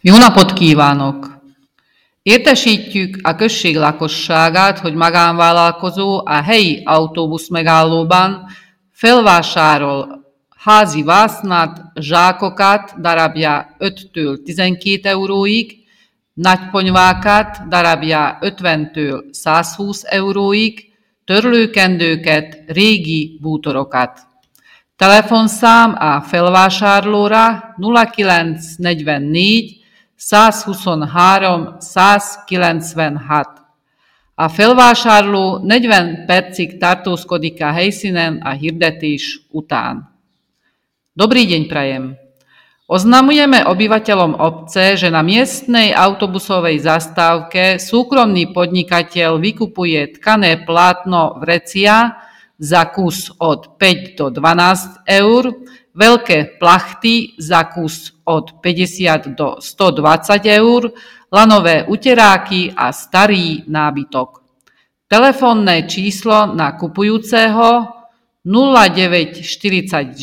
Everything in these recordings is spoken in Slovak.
Jó napot kívánok! Értesítjük a község lakosságát, hogy magánvállalkozó a helyi autóbusz megállóban felvásárol házi vásznat, zsákokat darabja 5-től 12 euróig, nagyponyvákat darabja 50-től 120 euróig, törlőkendőket, régi bútorokat. Telefonszám a felvásárlóra 0944 123 196. A felvásárló 40 percig tartózkodik a helyszínen a hirdetés után. Dobrý deň prajem. Oznamujeme obyvateľom obce, že na miestnej autobusovej zastávke súkromný podnikateľ vykupuje tkané plátno vrecia za kus od 5 do 12 eur, veľké plachty za kus od 50 do 120 eur, lanové uteráky a starý nábytok. Telefónne číslo na kupujúceho 0944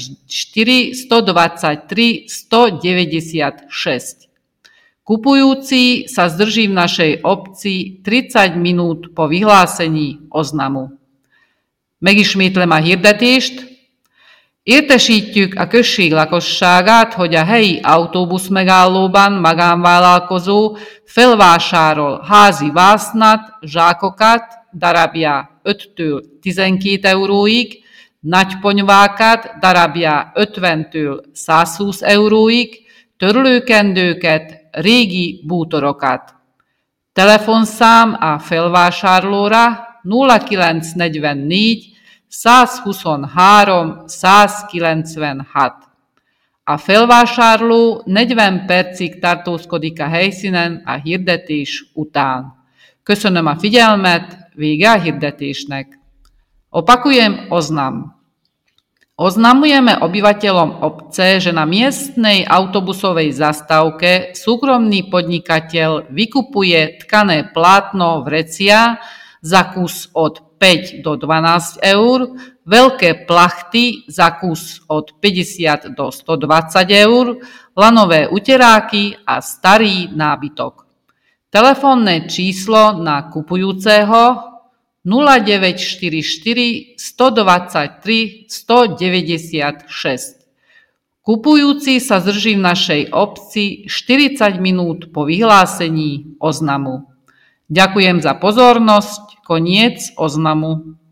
123 196. Kupujúci sa zdrží v našej obci 30 minút po vyhlásení oznamu. Megismétlem a hirdetést. Értesítjük a község lakosságát, hogy a helyi autóbuszmegállóban magánvállalkozó felvásárol házi vásznat, zsákokat darabja 5-től 12 euróig, nagyponyvákat darabja 50-től 120 euróig, törlőkendőket, régi bútorokat. Telefonszám a felvásárlóra 0944 123 196. A felvásárló 40 percig tartózkodik a helyszínen a hirdetés után. Köszönöm a figyelmet, vége a hirdetésnek. Opakujem oznam. Oznamujeme obyvateľom obce, že na miestnej autobusovej zastávke súkromný podnikateľ vykupuje tkané plátno vrecia za kus od 5 do 12 eur, veľké plachty za kus od 50 do 120 eur, lanové uteráky a starý nábytok. Telefónne číslo na kupujúceho 0944 123 196. Kupujúci sa zdrží v našej obci 40 minút po vyhlásení oznamu. Ďakujem za pozornosť. Koniec oznamu.